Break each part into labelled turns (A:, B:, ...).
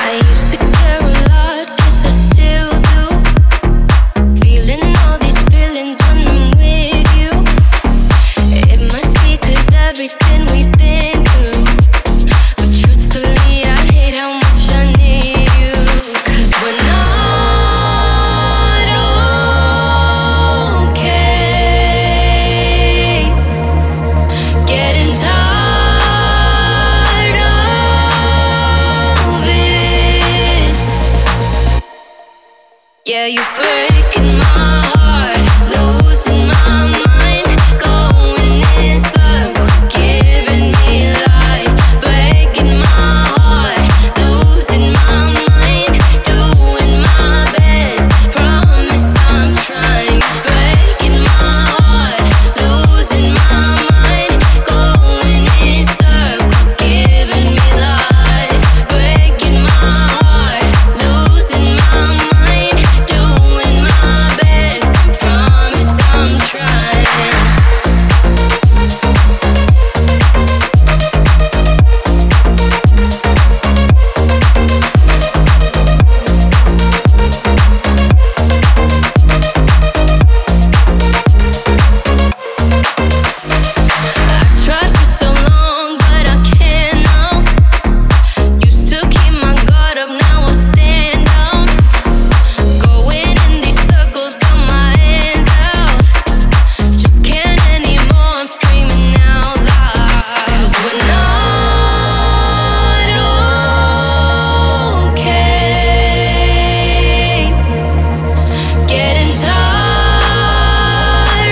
A: I used to care a lot, guess I still do. Feeling all these feelings when I'm with you. It must be 'cause everything we've been through. But truthfully, I hate how much I need you. 'Cause we're not okay. Getting tired of it. Yeah, you're breaking my heart, losing my mind, going in circles, giving me life, breaking my heart, losing my mind, doing my best, promise I'm trying, breaking my heart, losing my mind, going in circles, giving me life, breaking my heart, losing my mind, doing my best, promise I'm trying. I tried for so long, but I can't now. Used to keep my guard up, now I stand down. Going in these circles, got my hands out. Just can't anymore, I'm screaming out loud. 'Cause we're not okay. Getting tired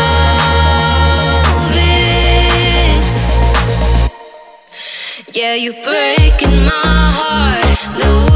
A: of it. Yeah, you're breaking my heart,